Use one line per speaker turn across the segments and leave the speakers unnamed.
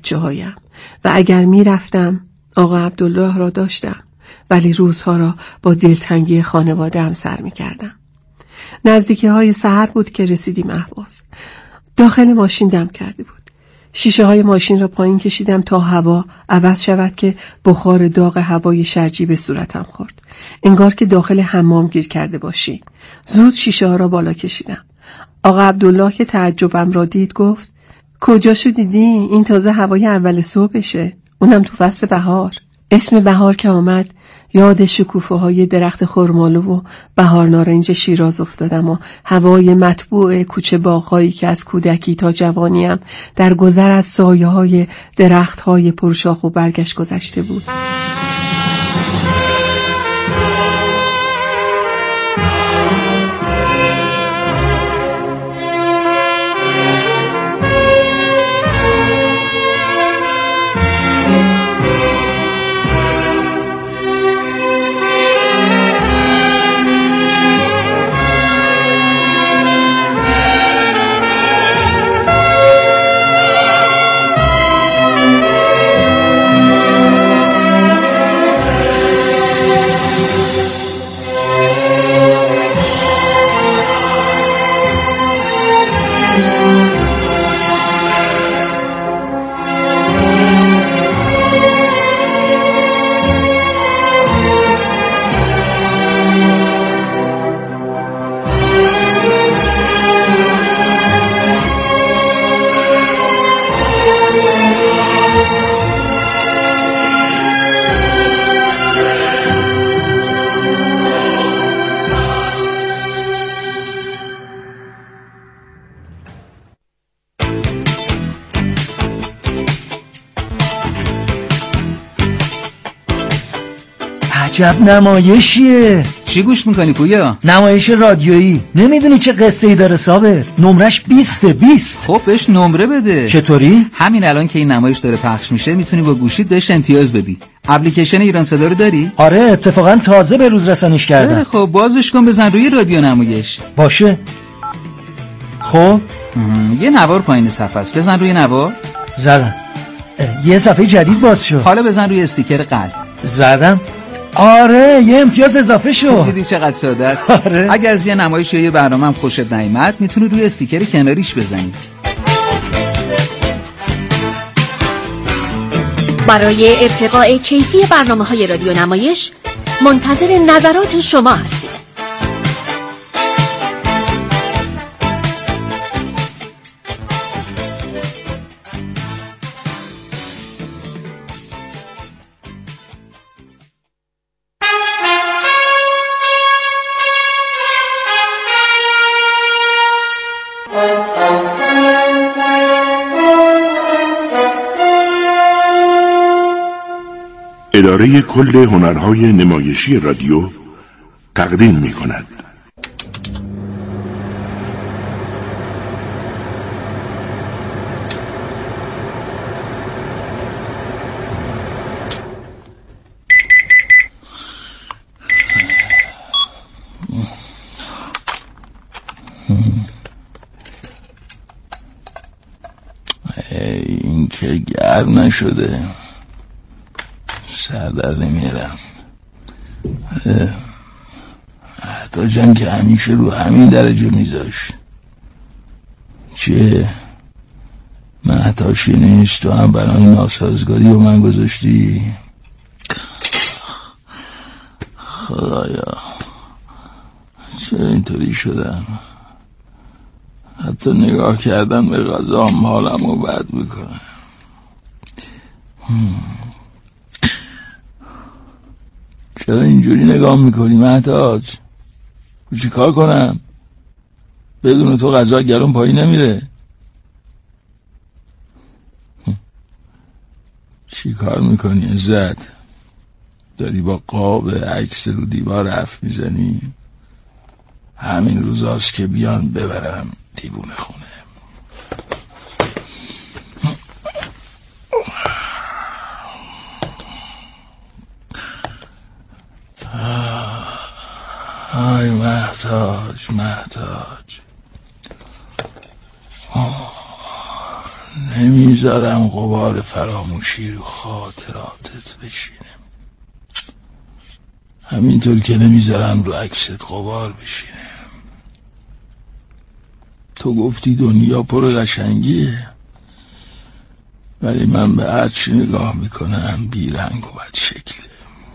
بچه‌هایم و اگر می‌رفتم آقا عبدالله را داشتم، ولی روزها را با دلتنگی خانواده‌ام سر می‌کردم. نزدیکی‌های سحر بود که رسیدیم اهواز. داخل ماشین دم کرده بود. شیشه های ماشین را پایین کشیدم تا هوا عوض شود که بخار داغ هوای شرجی به صورتم خورد. انگار که داخل حمام گیر کرده باشی. زود شیشه ها را بالا کشیدم. آقا عبدالله که تعجبم را دید گفت: کجاشو دیدی؟ این تازه هوای اول صبحشه، اونم تو فصل بهار. اسم بهار که آمد یاد شکوفه های درخت خرمالو و بهار نارنج شیراز افتادم و هوای مطبوع کوچه باغ‌هایی که از کودکی تا جوانیم در گذر از سایه های درخت های پرشاخ و برگش گذشته بود.
عجب نمایشیه.
چی گوش میکنی پویا؟
نمایش رادیویی. نمیدونی چه قصه ای داره صابر؟ نمرش 20.
خب بهش نمره بده.
چطوری؟
همین الان که این نمایش داره پخش میشه میتونی با گوشیت بهش امتیاز بدی. اپلیکیشن ایران صدا رو داری؟
آره اتفاقا تازه به روز رسانیش کردم.
خب بازش کن، بزن روی رادیو نمایش.
باشه. خب
یه نوار پایین صفحه است، بزن روی نوار.
زدم. یه صفحه جدید باز شد.
حالا بزن روی استیکر قلب.
زدم. آره یه امتیاز اضافه شد.
دیدی چقدر ساده است؟
آره.
اگر از یه نمایش یا یه برنامه هم خوشت نیامد میتونی روی استیکر کناریش بزنی.
برای ارتقاء کیفی برنامه‌های رادیو نمایش منتظر نظرات شما هستیم.
اداره کل هنرهای نمایشی رادیو تقدیم می کند.
این که گرم نشده، سر در نمیرم. عطا که همیشه رو همین درجه میذاشت. چه محتاشی نیست، تو هم برای ناسازگاری و من گذاشتی. خدایا چرا اینطوری شدم؟ حتی نگاه کردن به غذام حالم رو بد میکنه. چرا اینجوری نگاه میکنی مهتاج؟ چی کار کنم؟ بدون تو غذا گلوم پایین نمیره. چی کار میکنی عزت؟ داری با قاب عکس رو دیوار حرف میزنی؟ همین روزاست که بیان ببرم دیوونه خونه. آی مهتاج نمیذارم غبار فراموشی رو خاطراتت بشینه، همینطور که نمیذارم رو عکست غبار بشینه. تو گفتی دنیا پر قشنگیه، ولی من به هرچی نگاه میکنم بیرنگ و بد شکله.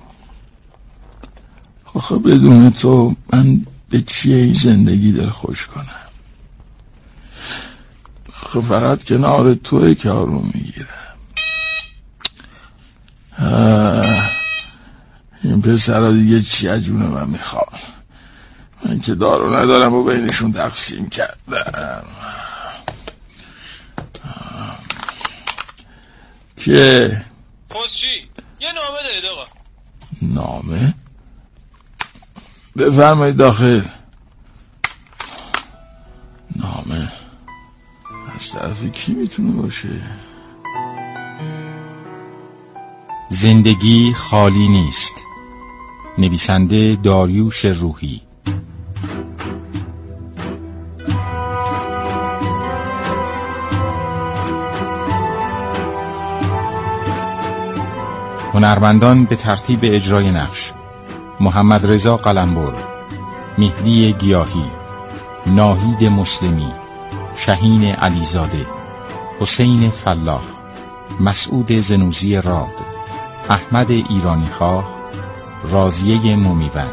آخه بدون تو من به چیه زندگی دل خوش کنم؟ آخه فقط کنار توی که آروم میگیرم. این پسرها دیگه چی از جون من میخواد؟ من که دارو ندارم و بینشون تقسیم کردم. که
پستچی یه نامه دارید آقا.
نامه؟ بفرمایید داخل. نامه از طرف کی میتونه باشه؟
زندگی خالی نیست. نویسنده داریوش روحی. هنرمندان به ترتیب اجرای نقش: محمد رضا قلمبر، مهدی گیاهی، ناهید مسلمی، شهین علیزاده، حسین فلاح، مسعود زنوزی راد، احمد ایرانی خواه، راضیه مومیوند.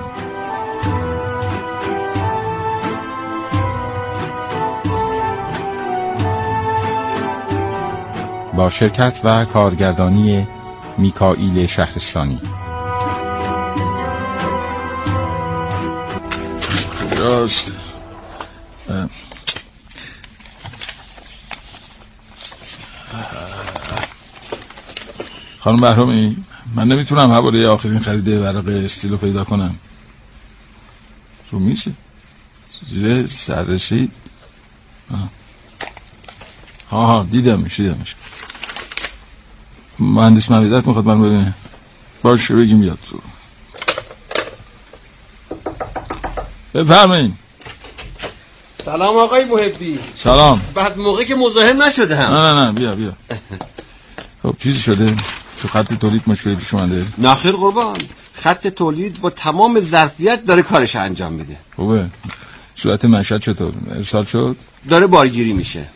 با شرکت و کارگردانی میکائیل شهرستانی.
کجاست؟ خانم بهرامی، من نمیتونم حواله آخرین خرید ورق استیلو پیدا کنم. رو میشه زیر سررسید. ها دیدمش. مهندس ممیدت میخواد من ببینه. باشه بگیم بیاد تو. بفرمایین.
سلام آقای محبی.
سلام.
بعد موقع که مزاحم نشده هم.
نه بیا. خب چیزی شده؟ تو خط تولید مشکلی پیش اومده؟
نخیر قربان، خط تولید با تمام ظرفیت داره کارش انجام میده.
خوبه. صورت مشهد چطور؟ ارسال شد؟
داره بارگیری میشه.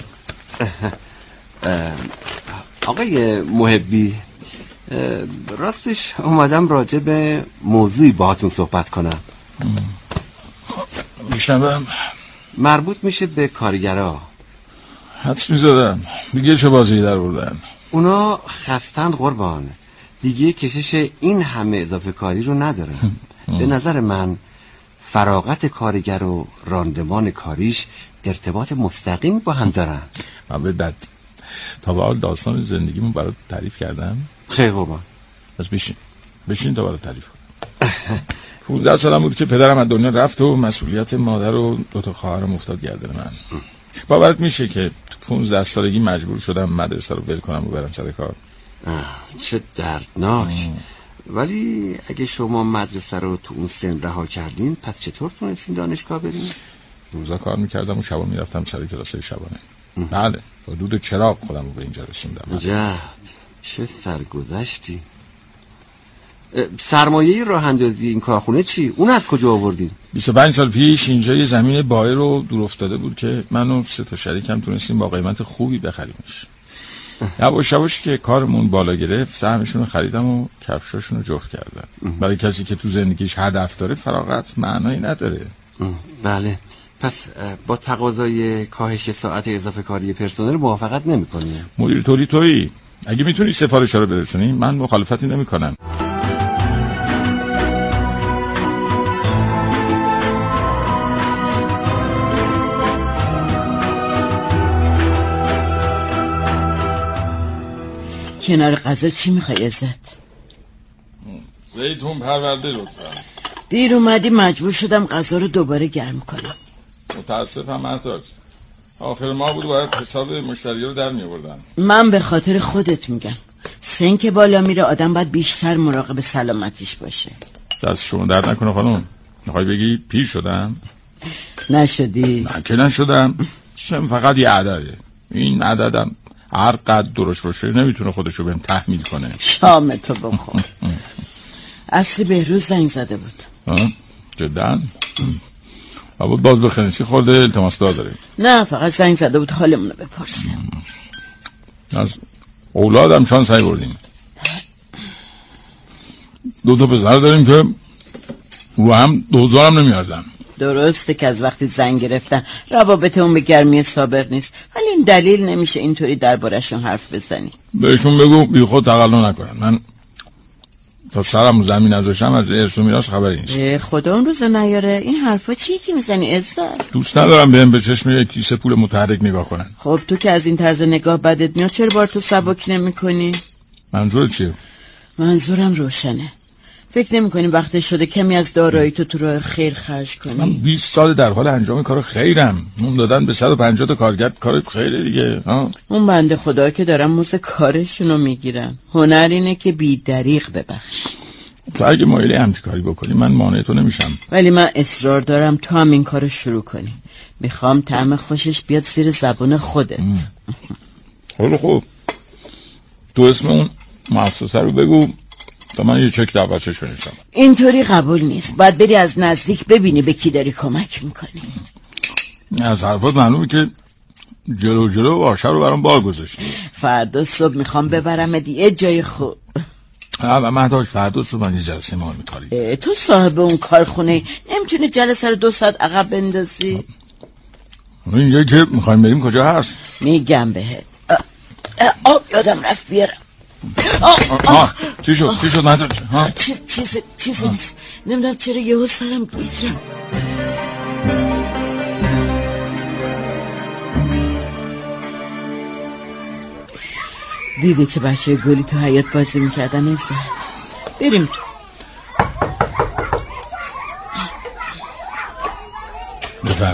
آقای محبی، راستش اومدم راجع به موضوعی باهاتون صحبت کنم.
میشنوم.
مربوط میشه به کارگرها.
حدس میزدم دیگه چه بازی در بردن.
اونا خستن قربان، دیگه کشش این همه اضافه کاری رو ندارن. به نظر من فراغت کارگر و راندمان کاریش ارتباط مستقیم با هم دارن.
من به بد تا به حال داستان زندگیمون برات تعریف کردم؟
خیلی قربان.
پس بشین تا برات تعریف کنم. 15 سالم بود که پدرم از دنیا رفت و مسئولیت مادر و 2 خواهرم افتاد گردن من. باورت میشه که تو 15 سالگی مجبور شدم مدرسه رو ول کنم و برم سر کار.
چه دردناک. ولی اگه شما مدرسه رو تو اون سن رها کردین، پس چطور تونستین دانشگاه برین؟
روزا کار میکردم و شبا میرفتم سر کلاسای شبانه. بله، با دود چراغ خودم رو به اینجا رسوندم.
عجب، چه سرگذشتی. سرمایه راه اندازی این کارخونه چی؟ اون از کجا آوردین؟
25 سال پیش اینجا یه زمین بای رو دور افتاده بود که من و 3 تا شریکم تونستیم با قیمت خوبی بخریمش. یواش که کارمون بالا گرفت، سهمشون رو خریدم و کفشاشون رو جفت کردم. برای کسی که تو زندگیش هدف داره فراغت معنایی نداره.
بله. پس با تقاضای کاهش ساعت اضافه کاری پرسنل موافقت نمی‌کنی؟
مدیر تولید تویی، اگه میتونی سفارش‌ها رو برسونی من مخالفتی نمی‌کنم.
کنار غذا چی میخوای عزت؟
زیتون پرورده لطفا.
دیر اومدی مجبور شدم غذا رو دوباره گرم کنم.
متاسفم محتاج. آخر ما بود باید حساب مشتری رو در می‌آوردن.
من به خاطر خودت میگم. سن که بالا میره آدم باید بیشتر مراقب سلامتیش باشه.
دست شما درد نکنه خانم. میخوای بگی پیر شدم؟
نشدی؟
نه که نشدم. سن فقط یه عدده. این عددم هر قد درشت باشه نمیتونه خودشو بهم تحمیل کنه.
شامتو بخور. اصلی بهروز زنگ زده بود.
جدا؟ بود باز به خنسی خورده التماس داره؟
نه فقط زنگ زده بود حالمونو بپرسه.
از اولادم شانس هایی بردیم. 2 تا پسر داریم که رو هم 2000 هم نمیارزن.
درسته که از وقتی زنگ گرفتن روابط اون به گرمی سابق نیست، ولی این دلیل نمیشه اینطوری دربارشون حرف بزنی.
بهشون بگو بی خود تقلا نکنن. من تا سرم زمین نذاشتم از ارث و میراث خبری نیست.
خدا اون روز نیاره. این حرفا چیه که میزنی عزت؟
دوست ندارم بهم به چشم یک کیسه پول متحرک نگاه کنن.
خب تو که از این طرز نگاه بدت میاد چرا بار تو سبک نمیکنی؟
منظور چیه؟
منظورم روشنه. فکر نمی‌کنی وقت شده کمی از دارایی تو راه خیر خرج کنی؟
من 20 سال در حال انجام کار خیرم. نون دادن به 150 تا کارگر کار خیره دیگه.
اون بنده خدا که دارن مزد کارشونو میگیرن. هنر اینه که بی دریغ ببخش.
تو اگه مایلی همچی کاری بکنی من مانع تو نمیشم،
ولی من اصرار دارم تو هم این کارو شروع کنی. میخوام طعم خوشش بیاد زیر زبون خودت.
خیلی خوب. تو اسم اون مؤسسه رو بگو تا من یه چک دعوتش بنویسم.
اینطوری قبول نیست. باید بری از نزدیک ببینی به کی داری کمک میکنی.
از حرفات معلومه که جلو واشه رو برام بار گذاشتی.
فردا صبح میخوام ببرم یه جای خوب.
مهداش فردا صبح من یه جلسه مال میکاری.
تو صاحب اون کارخونه نمیتونی جلسه رو 2 ساعت عقب بندازی؟
اینجایی که میخوایم بریم کجا هست؟
میگم بهت. یادم رفت بیارم.
چی شد مهداش؟
چیزی نیست. نمیدونم چرا یهو سرم گیجم. دیدی چه بچه گلی تو حیاط بازی میکردن عزت؟ بریم تو.
بفهم.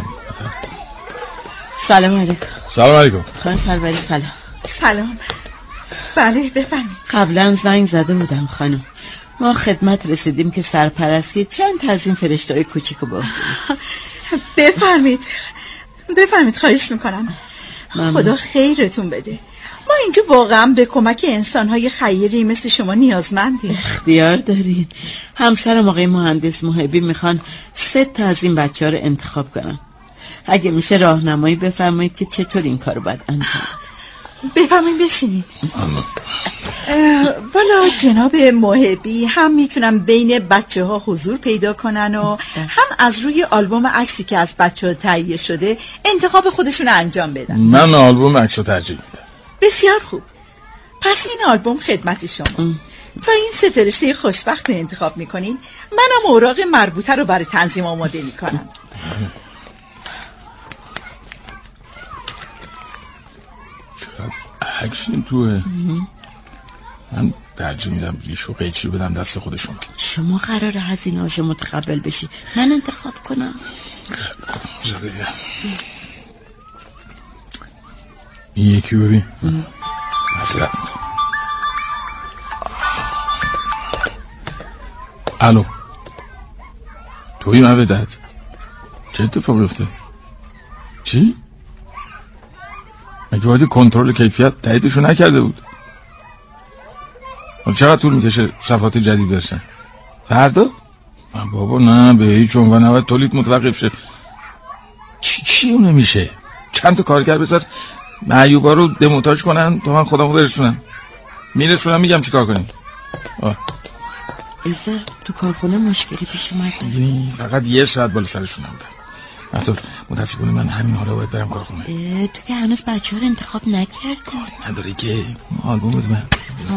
سلام علیکم.
سلام علیکم.
خانم سروری سلام.
سلام. بله بفرمایید.
قبلا زنگ زده بودم خانم. ما خدمت رسیدیم که سرپرستی چند تا از این فرشته‌های کوچیکو با.
بفرمایید خواهش میکنم. خدا خیرتون بده. ما اینجا واقعا به کمک انسان‌های خیری مثل شما نیازمندیم.
اختیار دارین. همسرم آقای مهندس محبی میخوان 3 تا از این بچه‌ها رو انتخاب کنن. اگه میشه راهنمایی بفرمایید که چطور این کارو باید انجام.
بفرمایید بشینین. والا جناب محبی هم میتونن بین بچه ها حضور پیدا کنن و هم از روی آلبوم عکسی که از بچه ها تهیه شده انتخاب خودشون انجام بدن.
من آلبوم عکس رو ترجیح میدم.
بسیار خوب. پس این آلبوم خدمت شما. تا این 3 فرشته خوشبخت رو انتخاب میکنین منم اوراق مربوطه رو برای تنظیم آماده میکنم.
چرا عکس این توه؟ من ترجیح میدم ریش و قیچی بدم دست خودشون.
شما قراره هزینه‌اشو متقبل بشی، من انتخاب کنم.
این یکی ببین. معذرت میخوام. الو توی مودت چه اتفاقی افتاد؟ چی؟ مگه باید کنترل کیفیت تاییدشو نکرده بود؟ چقدر طول میکشه صفحات جدید برسن؟ فردا؟ بابا نه به هیچ عنوان نباید تولید متوقف شه. چی اون نمیشه؟ چند تا کارگر بذار معیوبا رو دمونتاژ کنن تا من خودمو برسونم. میرسونم میگم چی کار کنیم.
ایزا تو کارخونه مشکلی پیش اومد؟
فقط 1 ساعت بالا سرشون بودم. مهداش متاسفانه من همین حالا باید برم کارخونه.
تو که هنوز بچه ها رو انتخاب نکردی.
نداری که آلبوم بود من.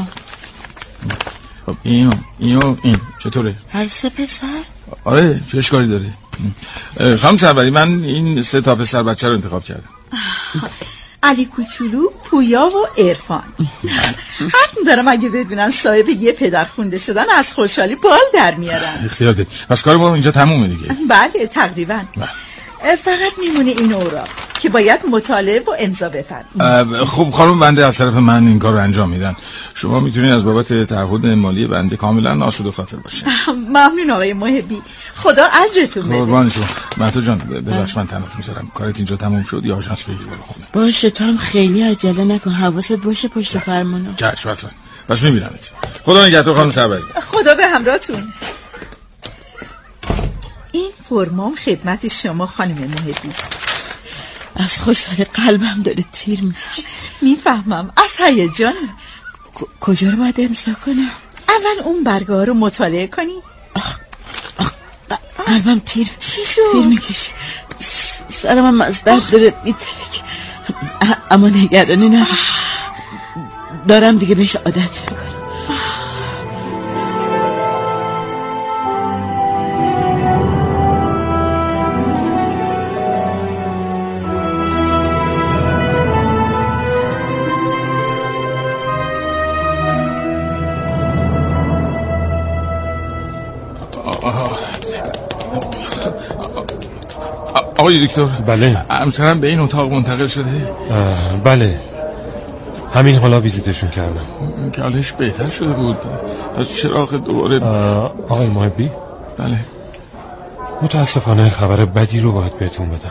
خب این چطوره؟
هر 3 پسر؟
آره چه اشکالی داره؟ خانم سروری من این 3 تا پسر بچه رو انتخاب کردم.
علی کوچولو، پویا و عرفان. حتم دارم اگه بدونن صاحب یه پدر خونده شدن از خوشحالی بال در میارن.
اختیار داری. پس کار ما اینجا تمومه دیگه.
بله تقریبا. فقط میمونه این اوراق. که باید مطالعه و امضا بفرمایید.
خب خانم، بنده از طرف من این کار رو انجام میدن. شما میتونید از بابت تعهد مالی بنده کاملا آسوده خاطر باشید.
ممنون آقای محبی، خدا اجرتون بده.
قربان شما. مهتاب جان ببخش من تنت میذارم، کارت اینجا تموم شد یا آژانس بگیر برو خونه.
باشه، تو هم خیلی عجله نکن، حواست باشه پشت فرمانو.
چشم حتما. پس میبینمت. خدا نگهدار خانم سربری.
خدا به همراهتون. این فرمام خدمت شما خانم محبی.
از خوشحالی قلبم داره تیر میشه.
میفهمم، از هیجان.
کجا رو باید امضا کنم؟
اول اون برگه ها رو مطالعه کنی.
قلبم تیر میکشه، سرم از درد داره میترک، اما نگرانی ندارم، دارم دیگه بهش عادت میکنم.
آقای دکتر.
بله.
همسرم به این اتاق منتقل شده؟
بله، همین حالا ویزیتشون کردم.
که حالش بهتر شده بود. از چراغ دوباره.
آقای محبی؟
بله.
متاسفانه خبر بدی رو باید بهتون بدم.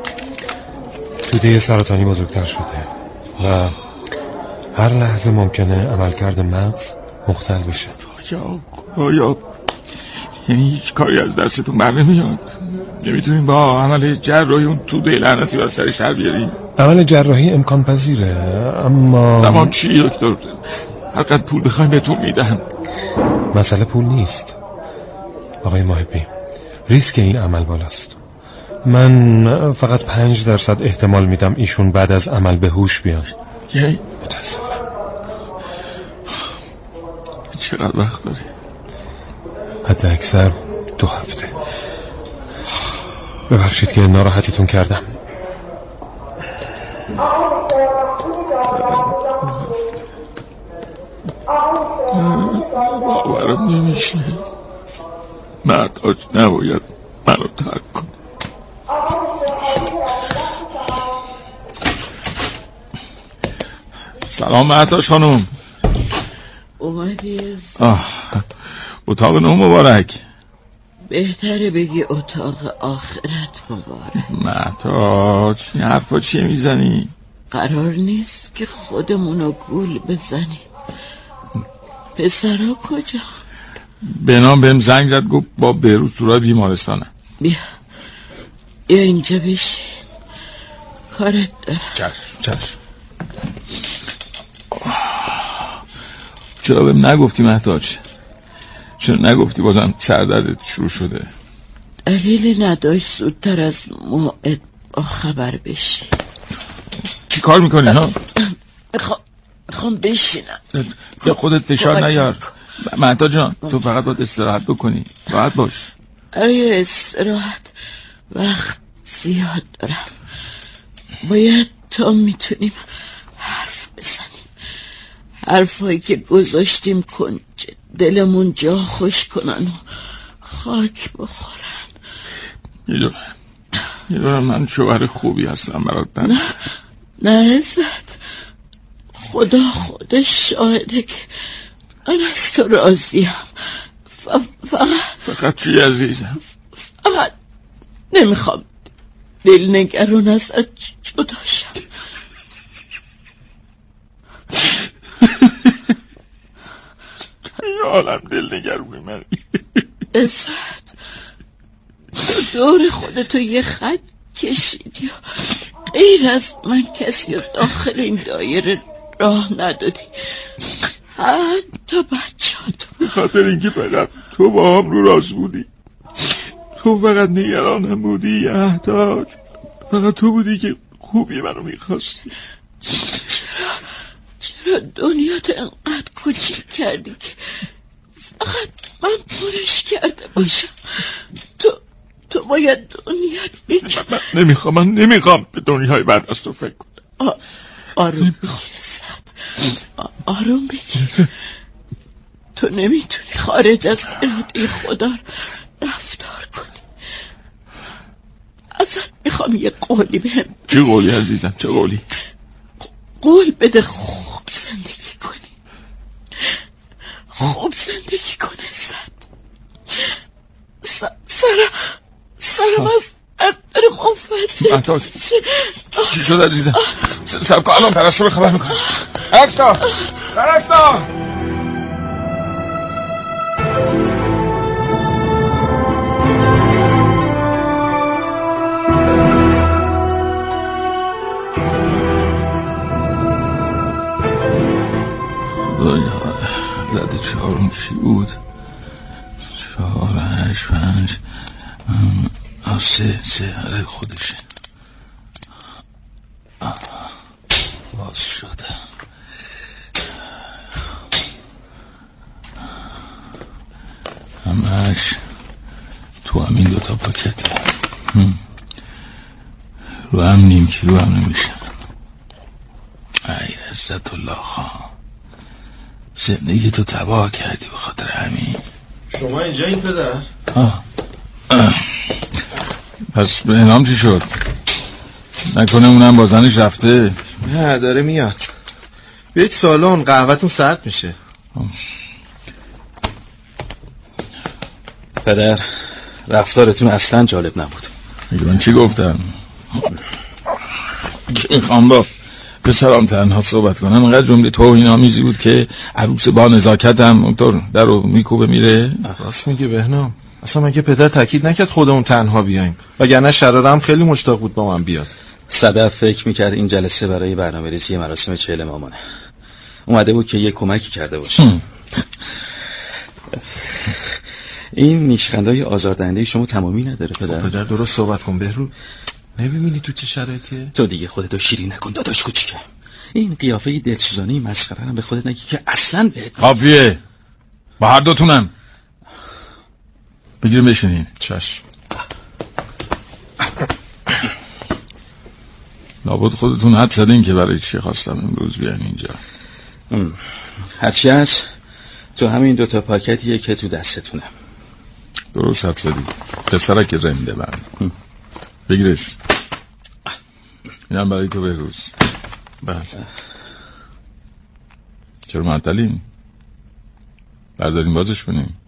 توده سرطانی بزرگتر شده و هر لحظه ممکنه عملکرد مغز مختل بشه.
آیا یعنی هیچ کاری از دستتون بر نمیاد؟ نمیتونیم با عمل جراحی اون توده لعنتی از سرش در بیاریم؟
عمل جراحی امکان پذیره، اما
چی دکتر؟ هر قدر پول بخوایم بهتون میدن.
مسئله پول نیست آقای محبی، ریسک این عمل بالاست. من فقط 5% احتمال میدم ایشون بعد از عمل به هوش بیان. متاسفم.
چقدر وقت داری؟
حتی اکثر 2 هفته. ببخشید که ناراحتیتون کردم.
باورم نمیشه. مهتاج نباید منو ترک کن. سلام مهتاج خانم.
اومدی؟
اتاق نو مبارک.
بهتره بگی اتاق آخرت مبارک.
مهتاج این حرفا چیه میزنی؟
قرار نیست که خودمونو گول بزنیم. پسرا کجا؟
بنام بهم زنگ زد گفت با بهروز تو راه بیمارستانم.
بیا اینجا بشی، کارت دارم.
چشم. چرا بهم نگفتی مهتاج؟ چرا نگفتی بازم سردردت شروع شده؟
دلیلی نداشت زودتر از موعد با خبر بشی.
چی کار میکنی ها؟
میخوام بشینم.
یا خودت فشار نیار مهتاج جان، تو فقط باید استراحت بکنی. راحت باش.
برای استراحت وقت زیاد دارم. باید تا میتونیم حرف بزنیم، حرفایی که گذاشتیم کنج دلمون جا خوش کنن و خاک بخورن.
میدونم من شوهر خوبی هستم برات.
نه عزت، خدا خودش شاهده که من از تو راضیم.
فقط چی عزیزم؟
فقط نمیخوام دلنگران ازت جدا شم.
این عالم دلنگرونی من.
عزت، دور خودتو یه خط کشیدی و غیر از من کسی رو داخل این دایره راه ندادی، حتی بچه‌تو.
به خاطر اینکه فقط تو با هم رو راست بودی، تو فقط نگرانم بودی احتاج، فقط تو بودی که خوبی منو میخواستی.
چرا دنیاتو انقدر کوچیک کردی که فقط من پرش کرده باشم؟ تو باید دنیات بگی.
من نمیخوام به دنیای بعد از تو فکر کنم.
آروم بگیر آروم بگیر. تو نمیتونی خارج از اراده خدا رفتار کنی. ازت میخوام یه قولی بهم.
چه قولی عزیزم؟ چه قولی؟
قول بده خوب زندگی کنی، خوب زندگی کنه. سرم از داره منفجر.
چی شد عزیزم؟ سب کن الان پرستو رو خبر میکنم. پرستو زده 4 چی بود؟ 4 8 5 3 آره خودشه. باز شد. همش تو همین 2 پاکته. رو هم نیم کیلو هم نمیشه. ای عزت الله خان، زندگی تو تباه کردی به خاطر همین.
شما اینجا این پدر؟
پس به انام چی شد؟ نکنه اونم با زنش رفته؟
نه داره میاد. بیایید سالن، قهوه‌تون سرد میشه.
پدر رفتارتون اصلا جالب نبود.
من چی گفتم؟ میخوام با پسرم تنها صحبت کنم. اینقدر جمله توهین‌آمیزی بود که عروس با نزاکتم اونطور در رو میکوبه میره.
راست میگه بهنام. اصلا مگه پدر تاکید نکرد خودمون تنها بیایم؟ وگرنه شراره هم خیلی مشتاق بود با من بیاد.
صدف فکر میکرد این جلسه برای برنامه‌ریزی مراسم 40 مامانه. اومده بود که یه کمکی کرده باشه. این نیشخندهای آزاردهنده شما تمامی نداره پدر.
پدر درست صحبت کن بهرو. نمیبینی تو چه شرایطیه؟
تو دیگه خودتو شیرین نکن داداش کوچیکه. این قیافه دلسوزانی مسخره رو به خودت نگی که اصلاً بهت
کافیه. با هر دوتونم بگیریم بشینین.
چشم.
لابد خودتون حد زدین که برای چی خواستم امروز بیان اینجا.
هرچی هست تو همین 2 پاکتیه که تو دستتونه.
درست حد زدی. پسرک رنده بند. بگیرش. اینم برای تو بهروز.
بله.
چرا معطلین؟ برداریم بازش کنیم.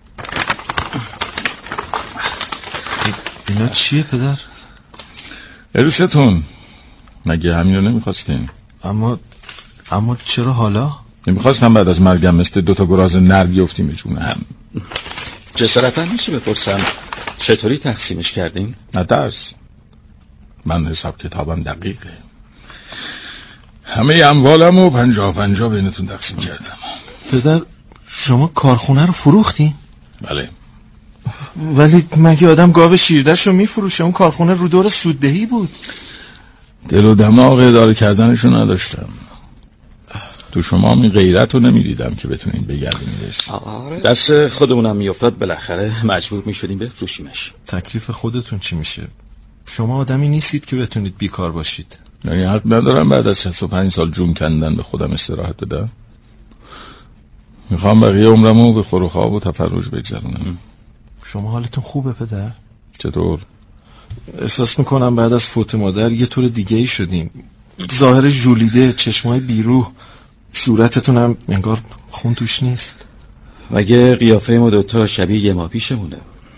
اینا چیه پدر؟
عروستون. مگه همین رو نمیخواستین؟
اما چرا حالا؟
نمیخواستم بعد از مرگم مثل 2 گراز نر بیفتیم به جون هم.
جسارتا میشه بپرسم چطوری تقسیمش کردین؟
نه درس. من حساب کتابم دقیقه. همه اموالم و 50-50 بینتون تقسیم کردم.
پدر شما کارخونه رو فروختین؟
بله.
ولی مگه آدم گاو شیرده‌ش رو میفروشه؟ اون کارخونه رو دور سوددهی بود.
دل و دماغ اداره کردنشو نداشتم. تو شما می غیرت رو نمیدیدم که بتونین بگردینیدش.
دست خودمونم میافتاد بالاخره مجبور میشدیم بفروشیمش.
تکلیف خودتون چی میشه؟ شما آدمی نیستید که بتونید بیکار باشید.
یعنی حق ندارم بعد از 65 سال جون کندن به خودم استراحت بدم؟ میخوام بقیه عمرمو به خور و خواب و تفرج بگذرونم.
شما حالتون خوبه پدر؟
چطور؟
احساس میکنم بعد از فوت مادر یه طور دیگه ای شدیم. ظاهر ژولیده، چشمای بیروح، صورتتون هم انگار خون توش نیست.
مگه قیافه ما 2 شبیه یه ماه پیشمونه؟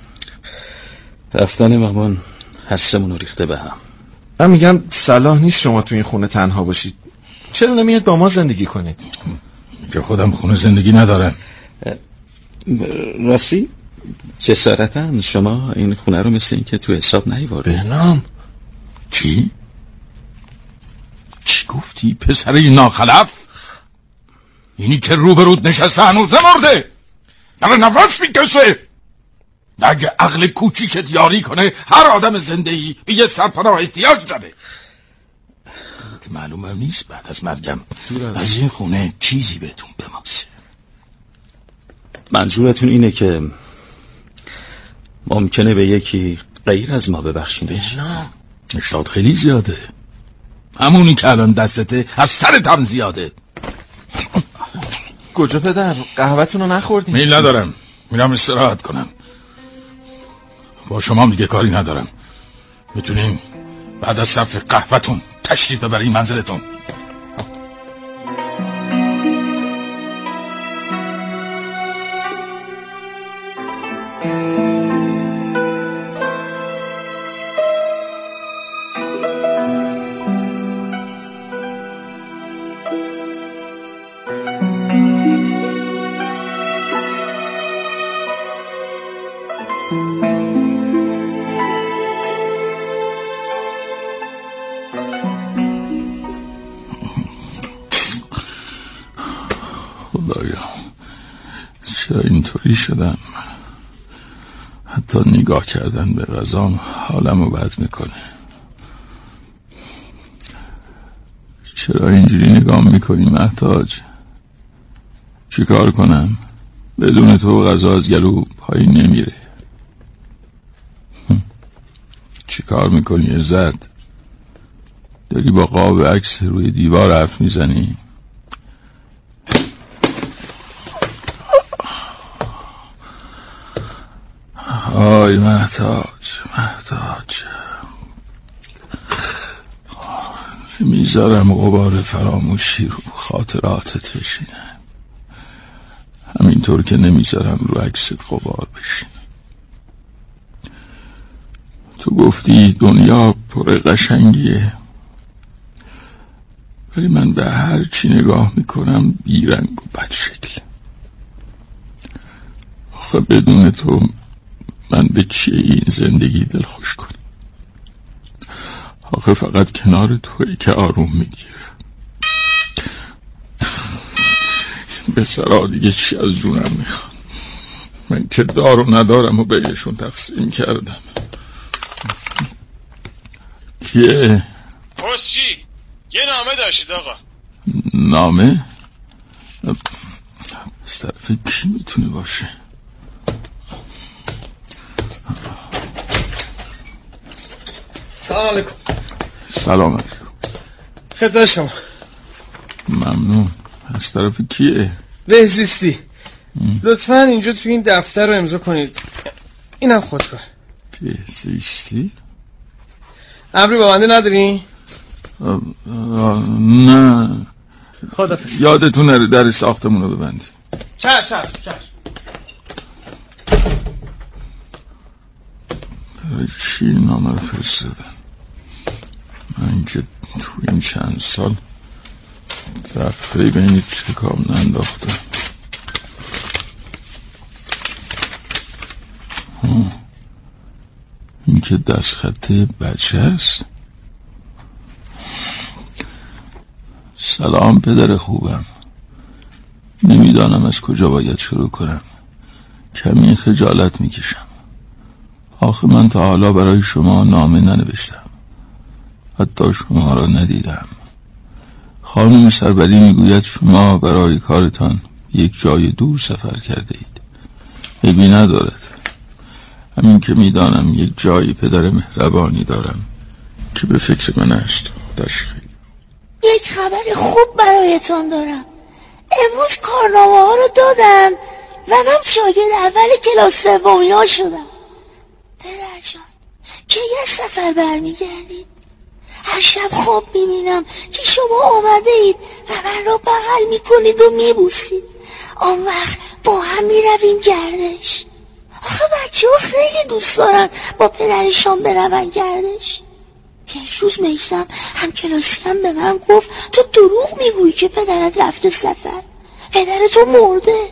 رفتن مامان هر سمونو ریخته به هم.
من میگم صلاح نیست شما تو این خونه تنها باشید. چرا نمیاد با ما زندگی کنید؟
که خودم خونه زندگی ندارم.
راستی جسارتا شما این خونه رو مثل این که تو حساب نیوردید.
بهنام
چی گفتی پسر ناخلف؟ اینی که روبرود نشسته هنوز نمرده، داره نفس میکشه. اگه عقل کوچیکت یاری کنه هر آدم زندگی به یه سرپناه احتیاج داره. معلومه نیست بعد از مرگم از این خونه چیزی بهتون بماسه.
منظورتون اینه که ممکنه به یکی غیر از ما ببخشینش؟
نه نشاط خیلی زیاده. همونی که الان دستته از سرتم زیاده.
کجا پدر؟ قهوه‌تون رو نخوردین؟
میل ندارم، میرم استراحت کنم. با شما هم دیگه کاری ندارم. میتونین بعد از صرف قهوه‌تون تشریف ببرین منزلتون. خدایا چرا اینطوری شدم؟ حتی نگاه کردن به غذام حالمو بد میکنه. چرا اینجوری نگاه میکنی محتاج؟ چی کار کنم؟ بدون تو غذا از گلو پایین نمیره. چی کار میکنی عزت؟ داری با قاب عکس روی دیوار حرف میزنی؟ آی محتاج میذارم غبار فراموشی رو خاطراتت بشینه، همینطور که نمیذارم رو عکست غبار بشینه. تو گفتی دنیا پر قشنگیه، ولی من به هر چی نگاه میکنم بیرنگ و بد شکل. آخه بدون تو من به چیه این زندگی دل خوش کنم؟ آخه فقط کنار توی که آروم میگیره. به سرا دیگه چی از جونم میخواد؟ من که دار و ندارم و بهشون تقسیم کردم. کیه؟
پستچی یه نامه داشتید آقا.
نامه؟ از طرف کی میتونه باشه؟
سلام علیکم.
سلام علیکم.
خدمت شما.
ممنون. از طرف کیه؟
بهزیستی. لطفاً اینجا تو این دفتر رو امضا کنید. اینم خودکار.
بهزیستی؟
امری با بنده نداری؟
نه.
خدافظ.
یادتون نره در ساختمون رو ببندی.
چشم.
برای چی نامه رو فرستادن؟ من که تو این چند سال وقفه‌ای به این چکام ننداختم. این که دست خطه بچه است. سلام پدر خوبم، نمیدانم از کجا باید شروع کنم. کمی خجالت میکشم. آخه من تا حالا برای شما نامه ننوشتم، حتی شما را ندیدم. خانم سربری میگوید شما برای کارتان یک جای دور سفر کرده اید. عیبی ندارد. همین که میدانم یک جای پدر مهربانی دارم که به فکر من است. خودش خیلی.
یک خبر خوب برایتان دارم. امروز کارنامه ها رو دادن و من شاگرد اول کلاس سومی ها شدم. پدر جان که یه سفر برمیگردید؟ هر شب خواب میبینم که شما آمده اید و من را بغل میکنید و میبوسید. آن وقت با هم میرویم گردش. آخه بچه ها خیلی دوست دارن با پدرشان برون گردش. یک روز میسم هم کلاسی هم به من گفت تو دروغ میگویی که پدرت رفته سفر، پدر تو مرده.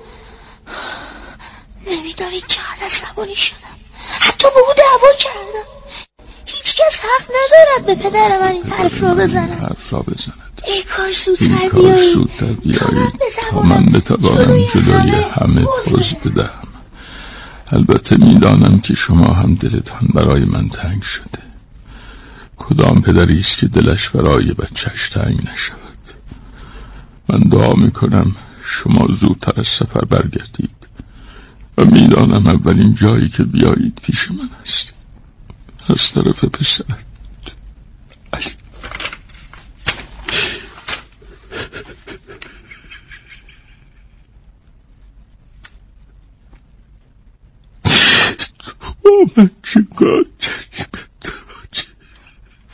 نمیدانید چقدر عصبانی شدم، حتی به او دعوا کردم. هیچ کس حق ندارد به پدر من این حرف را بزند. ای کاش زودتر بیایید
تا من بتوانم جلوی همه پوز بدهم. البته میدانم که شما هم دلتان برای من تنگ شده. کدام پدری است که دلش برای بچه‌اش تنگ نشود؟ من دعا میکنم شما زودتر از سفر برگردید و میدانم اولین جایی که بیایید پیش من است، از طرف پسرت علی. من چه کار کردم؟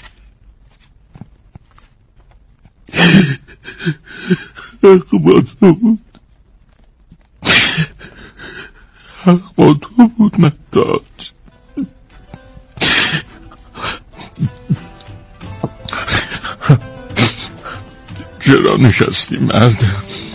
حق با تو بود، حق با تو بود مهتاج. چرا نشستی مرد؟